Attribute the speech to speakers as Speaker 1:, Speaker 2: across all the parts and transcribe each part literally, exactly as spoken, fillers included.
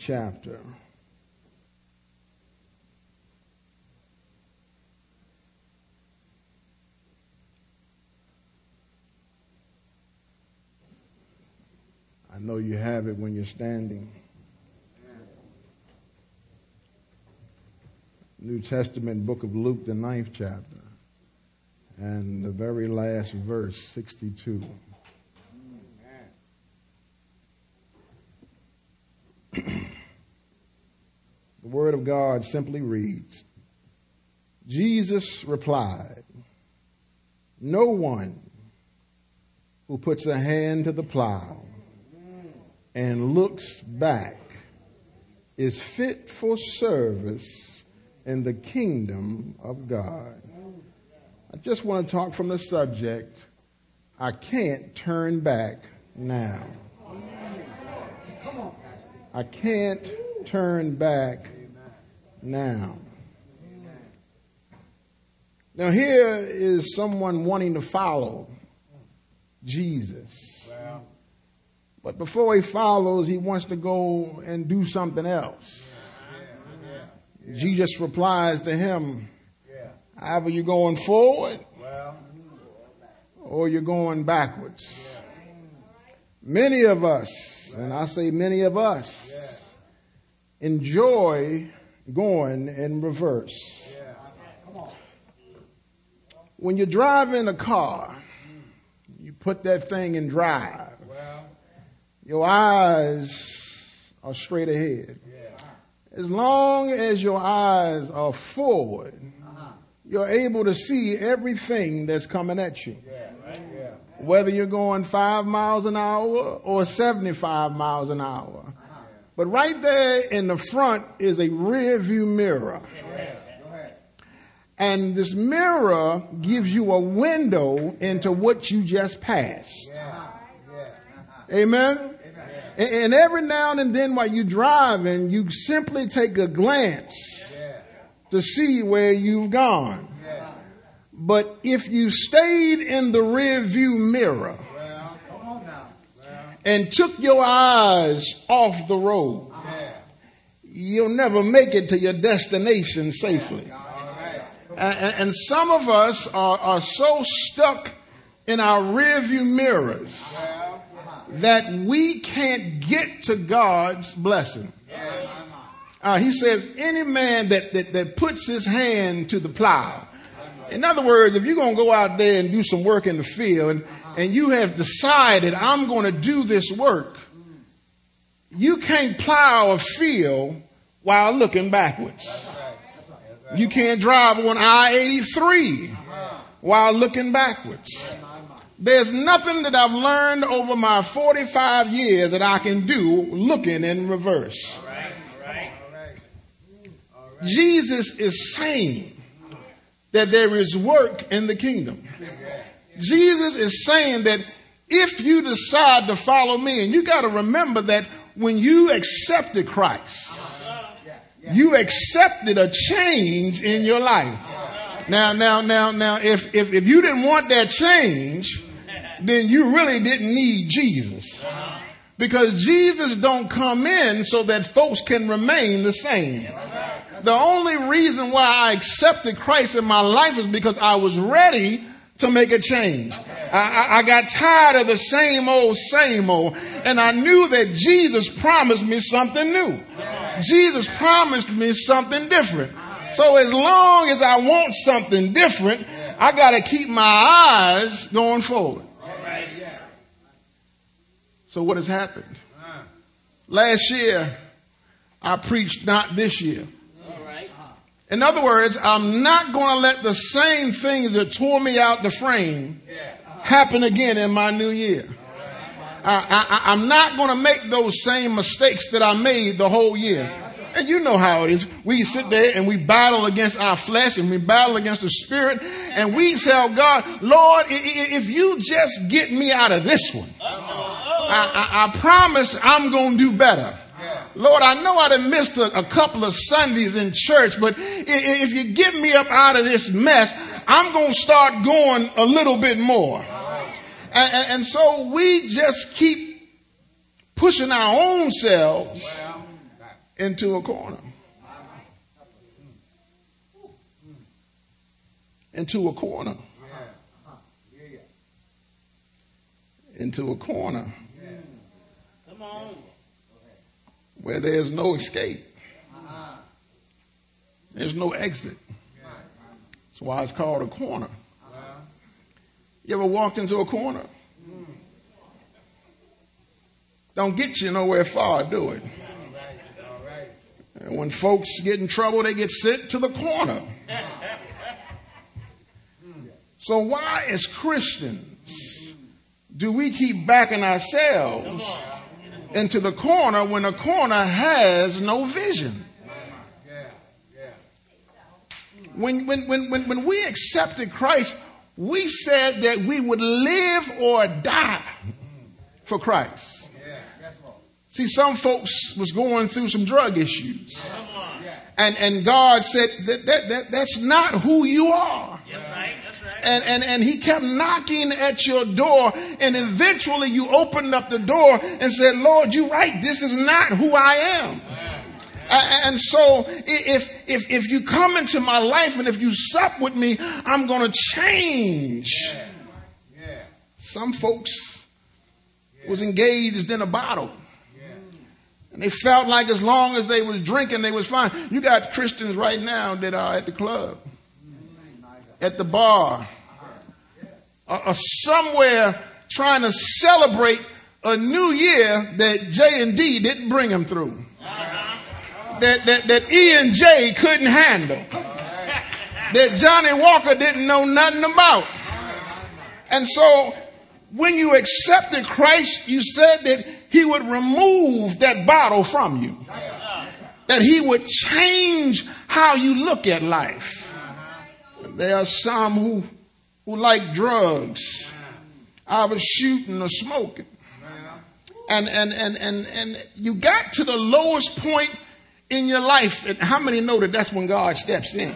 Speaker 1: chapter. I know you have it when you're standing. New Testament book of Luke, the ninth chapter, and the very last verse, sixty-two. The Word of God simply reads, Jesus replied, "No one who puts a hand to the plow and looks back is fit for service in the kingdom of God." I just want to talk from the subject, I can't turn back now. I can't turn back now. Now here is someone wanting to follow Jesus. But before he follows, he wants to go and do something else. Jesus replies to him, either you're going forward or you're going backwards. Many of us, and I say many of us, enjoy going in reverse. When you're driving a car, you put that thing in drive. Your eyes are straight ahead. As long as your eyes are forward, you're able to see everything that's coming at you. Whether you're going five miles an hour or seventy-five miles an hour. But right there in the front is a rear view mirror. And this mirror gives you a window into what you just passed. Amen? And every now and then while you're driving, you simply take a glance to see where you've gone. But if you stayed in the rear view mirror and took your eyes off the road, you'll never make it to your destination safely. And some of us are, are so stuck in our rear view mirrors that we can't get to God's blessing. Uh, he says, any man that, that, that puts his hand to the plow. In other words, if you're going to go out there and do some work in the field and, and you have decided I'm going to do this work, you can't plow a field while looking backwards. You can't drive on I eighty-three while looking backwards. There's nothing that I've learned over my forty-five years that I can do looking in reverse. All right, all right. All right. Jesus is saying that there is work in the kingdom. Jesus is saying that if you decide to follow me, and you got to remember that when you accepted Christ, you accepted a change in your life. Now, now, now, now, if, if, if you didn't want that change, then you really didn't need Jesus. Because Jesus don't come in so that folks can remain the same. The only reason why I accepted Christ in my life is because I was ready to make a change. I, I, I got tired of the same old, same old. And I knew that Jesus promised me something new. Jesus promised me something different. So as long as I want something different, I got to keep my eyes going forward. So what has happened? Last year, I preached not this year. In other words, I'm not going to let the same things that tore me out the frame happen again in my new year. I, I, I'm not going to make those same mistakes that I made the whole year. And you know how it is. We sit there and we battle against our flesh and we battle against the spirit. And we tell God, Lord, if you just get me out of this one, I, I, I promise I'm going to do better. Lord, I know I done missed a, a couple of Sundays in church, but if you get me up out of this mess, I'm going to start going a little bit more. And, and, and so we just keep pushing our own selves into a corner. Into a corner. Into a corner.
Speaker 2: Come on.
Speaker 1: Where there's no escape. There's no exit. That's why it's called a corner. You ever walked into a corner? Don't get you nowhere far, do it. And when folks get in trouble, they get sent to the corner. So why, as Christians, do we keep backing ourselves into the corner when the corner has no vision? When, when, when, when, when we accepted Christ, we said that we would live or die for Christ. See, some folks was going through some drug issues. And, and God said that, that, that that's not who you are. And, and, and he kept knocking at your door, and eventually you opened up the door and said, Lord, you're right. This is not who I am. And so if, if, if you come into my life and if you sup with me, I'm going to change. Yeah. Yeah. Some folks yeah. was engaged in a bottle. Yeah. And they felt like as long as they was drinking, they was fine. You got Christians right now that are at the club, at the bar, or, or somewhere trying to celebrate a new year that J and D didn't bring them through. That, that, that E and J couldn't handle. That Johnny Walker didn't know nothing about. And so when you accepted Christ, you said that he would remove that bottle from you. That he would change how you look at life. There are some who, who like drugs, either shooting or smoking. And, and, and, and, and you got to the lowest point in your life. And how many know that that's when God steps in?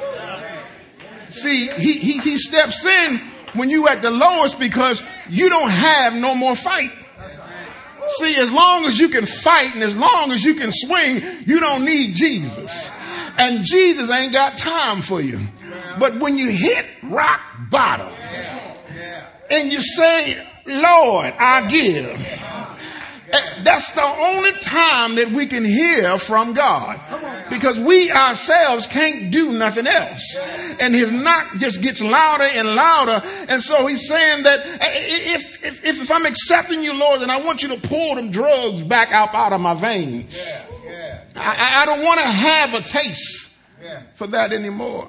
Speaker 1: See, he, he, he steps in when you at the lowest because you don't have no more fight. See, as long as you can fight and as long as you can swing, you don't need Jesus. And Jesus ain't got time for you. But when you hit rock bottom and you say, Lord, I give. That's the only time that we can hear from God, because we ourselves can't do nothing else. And his knock just gets louder and louder. And so he's saying that if, if, if I'm accepting you, Lord, then I want you to pull them drugs back out, out of my veins. I, I don't want to have a taste for that anymore.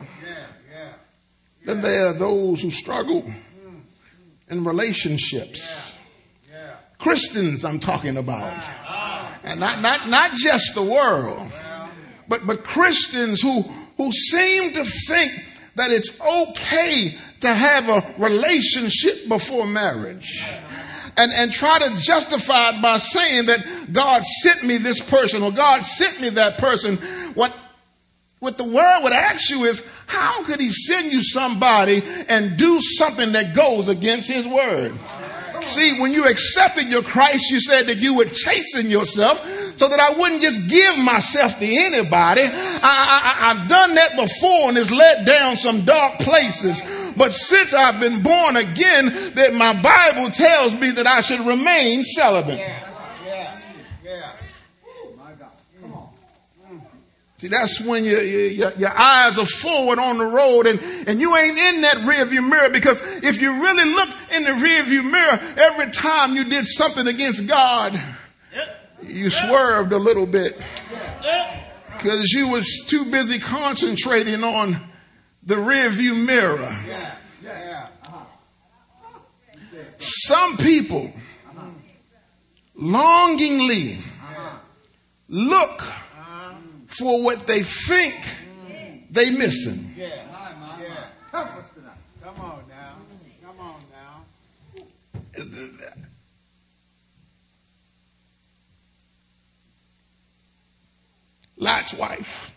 Speaker 1: Then there are those who struggle in relationships. Christians I'm talking about. And not, not, not just the world, but, but Christians who, who seem to think that it's okay to have a relationship before marriage. And, and try to justify it by saying that God sent me this person or God sent me that person. What, what the world would ask you is, how could he send you somebody and do something that goes against his word? See, when you accepted your Christ, you said that you would chasten yourself so that I wouldn't just give myself to anybody. I, I, I've done that before and it's led down some dark places. But since I've been born again, that my Bible tells me that I should remain celibate. Yeah, yeah, yeah. My God. Come on. See, that's when your, your, your eyes are forward on the road and, and you ain't in that rearview mirror, because if you really look in the rearview mirror, every time you did something against God, you swerved a little bit because you was too busy concentrating on the rearview mirror. Some people longingly look for what they think they missing. Yeah. Yeah. Come on now. Come on now. Lot's wife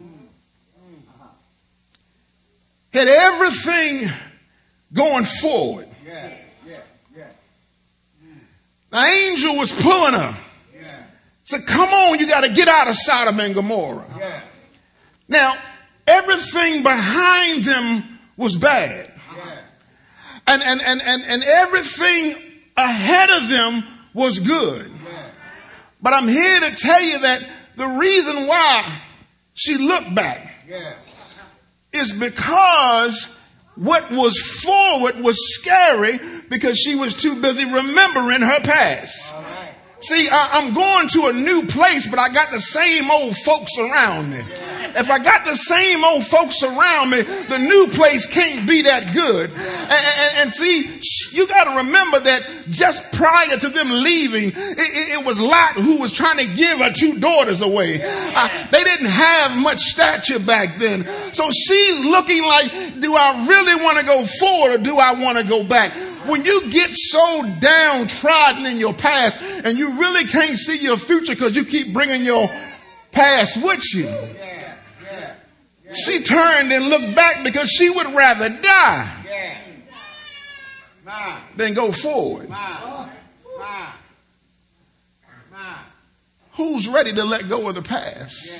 Speaker 1: had everything going forward. The angel was pulling her, said, come on, you got to get out of Sodom and Gomorrah.
Speaker 2: Yeah.
Speaker 1: Now, everything behind them was bad.
Speaker 2: Yeah.
Speaker 1: And, and, and, and, and everything ahead of them was good.
Speaker 2: Yeah.
Speaker 1: But I'm here to tell you that the reason why she looked back
Speaker 2: Yeah.
Speaker 1: is because what was forward was scary because she was too busy remembering her past.
Speaker 2: All right.
Speaker 1: See, I, I'm going to a new place, but I got the same old folks around me. If I got the same old folks around me, the new place can't be that good. And, and, and see, you got to remember that just prior to them leaving, it, it, it was Lot who was trying to give her two daughters away. Uh, they didn't have much stature back then. So she's looking like, do I really want to go forward or do I want to go back? When you get so downtrodden in your past and you really can't see your future because you keep bringing your past with you.
Speaker 2: Yeah. Yeah. Yeah.
Speaker 1: She turned and looked back because she would rather die
Speaker 2: Yeah. Ma.
Speaker 1: than go forward.
Speaker 2: Ma. Ma. Ma.
Speaker 1: Who's ready to let go of the past?
Speaker 2: Yeah.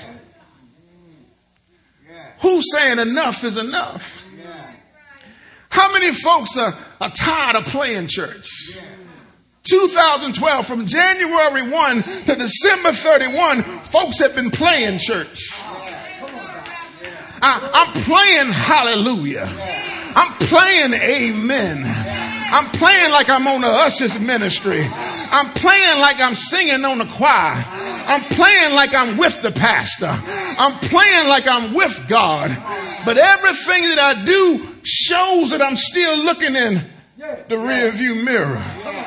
Speaker 2: Yeah.
Speaker 1: Who's saying enough is enough?
Speaker 2: Yeah.
Speaker 1: How many folks are, are tired of playing church?
Speaker 2: Yeah.
Speaker 1: twenty twelve, from January first to December thirty-first, folks have been playing church. I, I'm playing hallelujah. I'm playing amen. I'm playing like I'm on the ushers ministry. I'm playing like I'm singing on the choir. I'm playing like I'm with the pastor. I'm playing like I'm with God. But everything that I do shows that I'm still looking in the rear view mirror.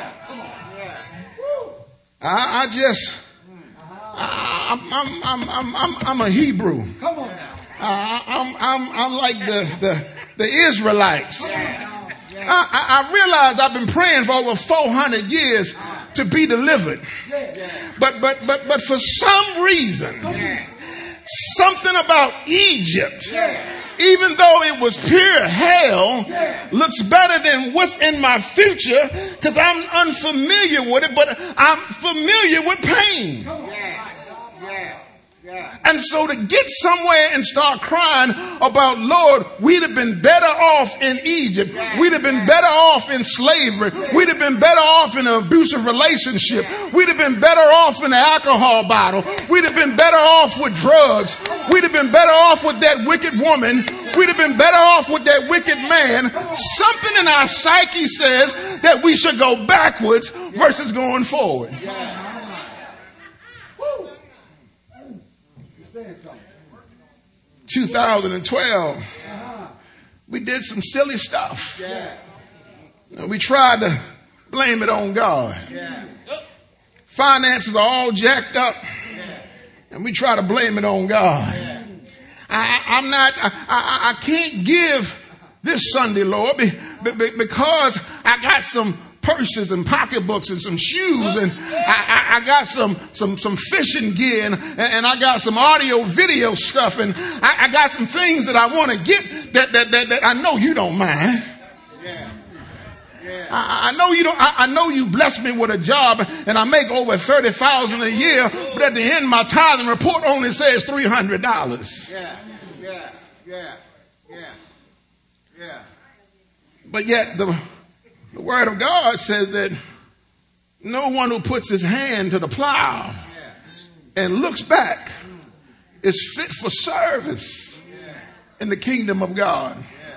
Speaker 1: I, I just, I, I'm, I'm, I'm, I'm, I'm, I'm a Hebrew.
Speaker 2: Come on now.
Speaker 1: I, I'm, I'm, I'm like the, the, the Israelites. I, I, I realize I've been praying for over four hundred years to be delivered. But, but, but, but for some reason, something about Egypt, even though it was pure hell, looks better than what's in my future because I'm unfamiliar with it, but I'm familiar with pain. And so to get somewhere and start crying about, Lord, we'd have been better off in Egypt. We'd have been better off in slavery. We'd have been better off in an abusive relationship. We'd have been better off in the alcohol bottle. We'd have been better off with drugs. We'd have been better off with that wicked woman. We'd have been better off with that wicked man. Something in our psyche says that we should go backwards versus going forward. twenty twelve, we did some silly stuff. Yeah. We tried to blame it on God. Yeah. Finances are all jacked up, yeah. And we try to blame it on God. Yeah. I, I'm not, I, I, I can't give this Sunday, Lord, be, be, because I got some purses and pocketbooks and some shoes, and I, I, I got some some some fishing gear, and, and I got some audio video stuff, and I, I got some things that I want to get that, that that that I know you don't mind. Yeah. Yeah. I, I know you don't. I, I know you blessed me with a job, and I make over thirty thousand a year, but at the end, my tithing report only says three hundred dollars.
Speaker 2: Yeah, yeah, yeah, yeah, yeah.
Speaker 1: But yet the. The word of God says that no one who puts his hand to the plow and looks back is fit for service in the kingdom of God.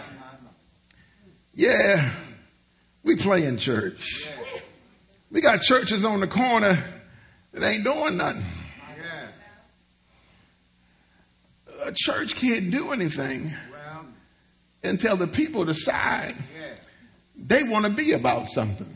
Speaker 1: Yeah, we play in church. We got churches on the corner that ain't doing nothing. A church can't do anything until the people decide they want to be about something.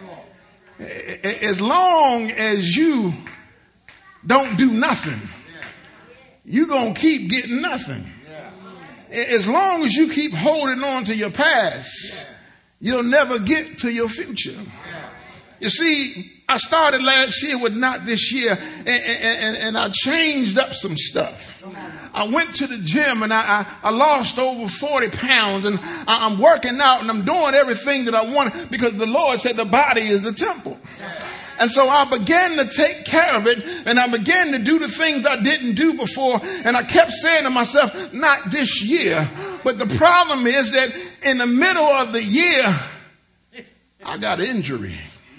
Speaker 1: As long as you don't do nothing, you're going to keep getting nothing. As long as you keep holding on to your past, you'll never get to your future. You see, I started last year with not this year, and, and, and I changed up some stuff. I went to the gym and I, I, I lost over forty pounds, and I, I'm working out and I'm doing everything that I want because the Lord said the body is the temple. And so I began to take care of it, and I began to do the things I didn't do before. And I kept saying to myself, not this year. But the problem is that in the middle of the year, I got injury.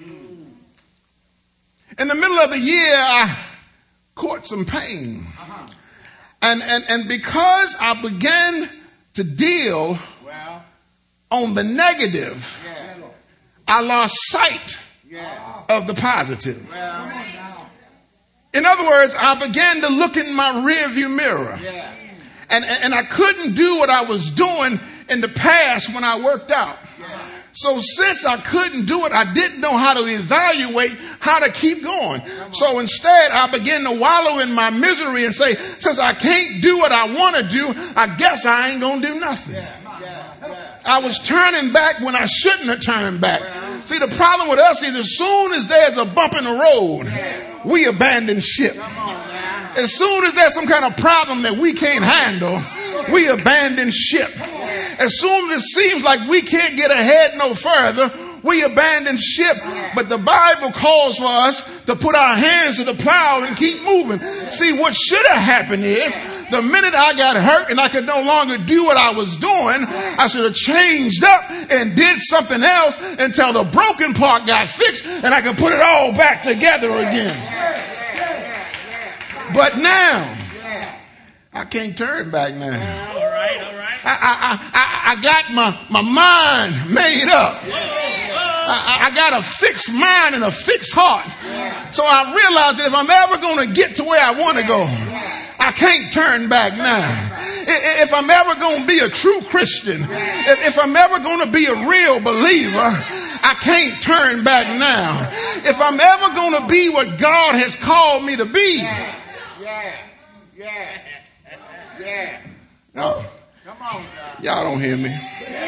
Speaker 1: In the middle of the year, I caught some pain. And, and, and because I began to deal
Speaker 2: Well,
Speaker 1: on the negative,
Speaker 2: yeah.
Speaker 1: I lost sight
Speaker 2: Yeah.
Speaker 1: of the positive.
Speaker 2: Well,
Speaker 1: In other words, I began to look in my rearview mirror.
Speaker 2: yeah.
Speaker 1: And, and, and I couldn't do what I was doing in the past when I worked out. So since I couldn't do it, I didn't know how to evaluate how to keep going. So instead, I began to wallow in my misery and say, since I can't do what I want to do, I guess I ain't going to do nothing.
Speaker 2: Yeah. Yeah.
Speaker 1: I was turning back when I shouldn't have turned back. See, the problem with us is as soon as there's a bump in the road, we abandon ship.
Speaker 2: Come on now.
Speaker 1: As soon as there's some kind of problem that we can't handle, we abandon ship. As soon as it seems like we can't get ahead no further, we abandon ship. But the Bible calls for us to put our hands to the plow and keep moving. See, what should have happened is the minute I got hurt and I could no longer do what I was doing, I should have changed up and did something else until the broken part got fixed and I could put it all back together again. But now, I can't turn back now.
Speaker 3: All right, all right.
Speaker 1: I, I, I, I got my, my mind made up. I, I got a fixed mind and a fixed heart. So I realized that if I'm ever going to get to where I want to go, I can't turn back now. If I'm ever going to be a true Christian, if, if I'm ever going to be a real believer, I can't turn back now. If I'm ever going to be what God has called me to be,
Speaker 2: Yeah. Yeah. Yeah.
Speaker 1: no,
Speaker 2: Come on now.
Speaker 1: y'all don't hear me.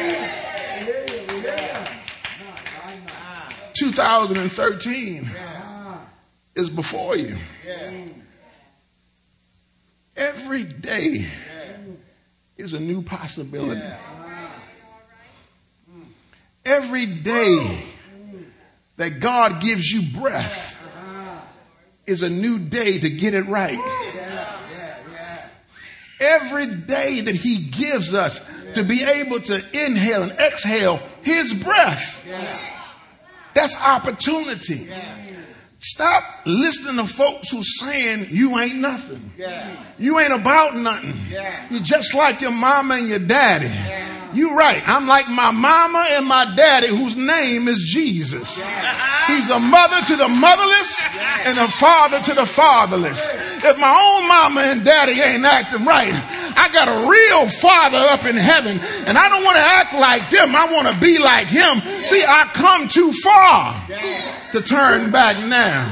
Speaker 1: two thousand thirteen is before you.
Speaker 2: Yeah.
Speaker 1: Every day is a new possibility. Every day that God gives you breath is a new day to get it right. Every day that he gives us to be able to inhale and exhale his breath, that's opportunity. Stop listening to folks who saying you ain't nothing. You ain't about nothing. You're just like your mama and your daddy. You're right. I'm like my mama and my daddy whose name is Jesus. He's a mother to the motherless and a father to the fatherless. If my own mama and daddy ain't acting right, I got a real father up in heaven and I don't want to act like them. I want to be like him. See, I come too far to turn back now.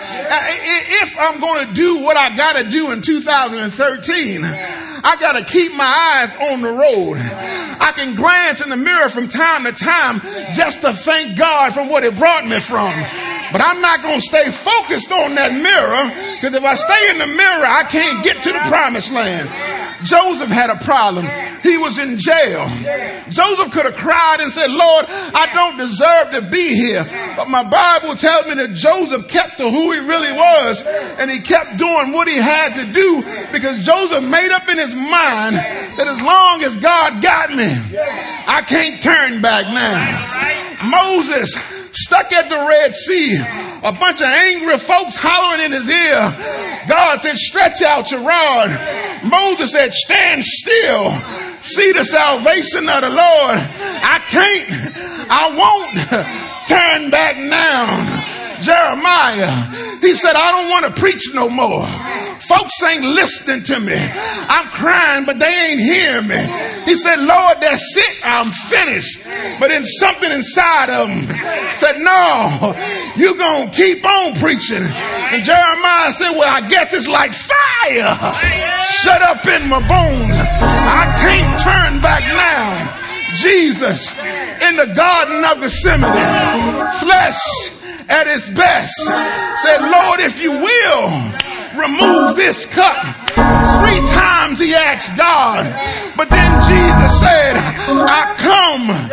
Speaker 1: If I'm going to do what I got to do in two thousand thirteen, I got to keep my eyes on the road. I can glance in the mirror from time to time just to thank God from what it brought me from. But I'm not going to stay focused on that mirror, because if I stay in the mirror, I can't get to the promised land. Joseph had a problem. He was in jail. Joseph could have cried and said, Lord, I don't deserve to be here. But my Bible tells me that Joseph kept to who he really was, and he kept doing what he had to do, because Joseph made up in his mind that as long as God got me, I can't turn back now. Moses stuck at the Red Sea, a bunch of angry folks hollering in his ear. God said, stretch out your rod. Moses said, stand still. See the salvation of the Lord. I can't, I won't turn back now. Jeremiah, he said, I don't want to preach no more. Folks ain't listening to me. I'm crying, but they ain't hearing me. He said, Lord, that's it. I'm finished. But then something inside of him said, no, you're going to keep on preaching. And Jeremiah said, well, I guess it's like fire shut up in my bones. I can't turn back now. Jesus in the Garden of Gethsemane, flesh at its best, said, Lord, if you will, remove this cup. Three times he asked God. But then Jesus said, I come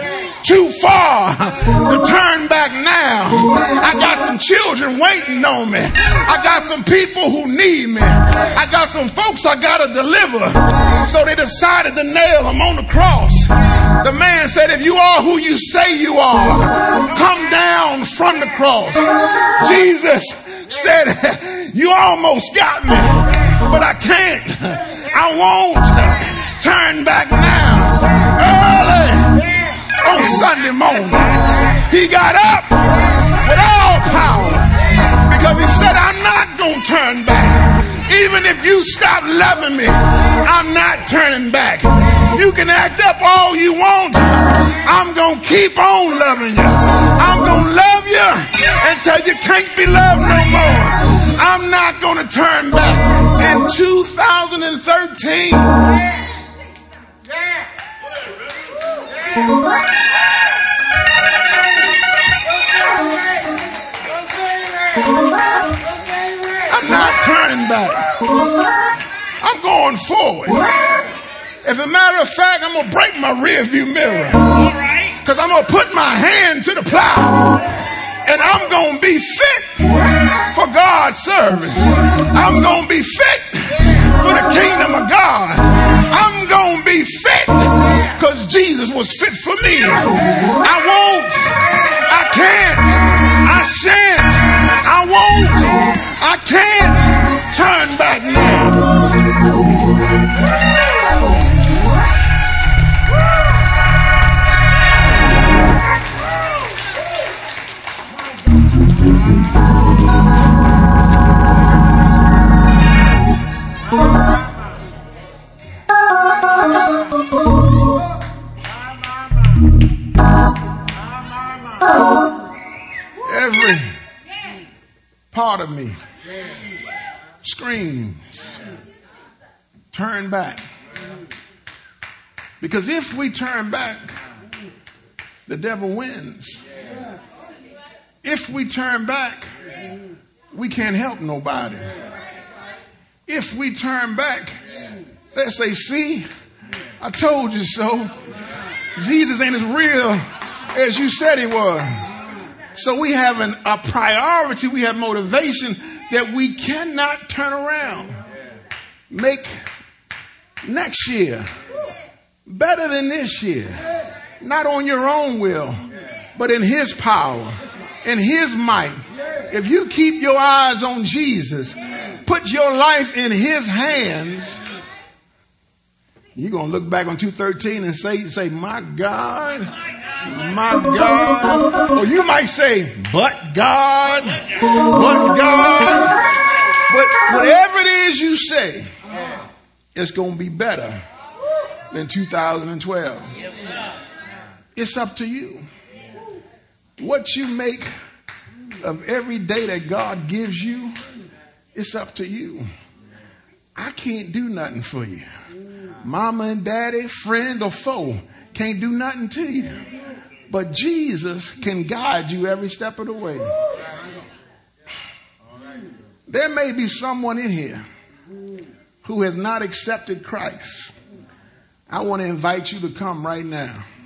Speaker 1: too far to turn back now. I got some children waiting on me. I got some people who need me. I got some folks I got to deliver. So they decided to nail him on the cross. The man said, if you are who you say you are, come down from the cross. Jesus said, you almost got me, but I can't. I won't turn back now. Early on Sunday morning, he got up with all power because he said, I'm not going to turn back. Even if you stop loving me, I'm not turning back. You can act up all you want. I'm going to keep on loving you. I'm going to love you until you can't be loved no more. I'm not going to turn back. In two thousand thirteen, I'm not turning back. I'm going forward. As a matter of fact, I'm going to break my rear view mirror. Because I'm going to put my hand to the plow. And I'm going to be fit for God's service. I'm going to be fit for the kingdom of God. I'm going to be fit because Jesus was fit for me. I won't. I can't. I shan't. I won't. I can't turn back now. Every part of me screams, turn back. Because if we turn back, the devil wins. If we turn back, we can't help nobody. If we turn back, they say, see, I told you so. Jesus ain't as real as you said he was. So we have an, a priority, we have motivation that we cannot turn around. Make next year better than this year. Not on your own will, but in his power, in his might. If you keep your eyes on Jesus, put your life in his hands, you're going to look back on two thirteen and say, say, my God, my God. Or you might say, but God, but God. But whatever it is you say, it's going to be better than two thousand twelve. It's up to you. What you make of every day that God gives you, it's up to you. I can't do nothing for you. Mama and daddy, friend or foe can't do nothing to you. But Jesus can guide you every step of the way. There may be someone in here who has not accepted Christ. I want to invite you to come right now.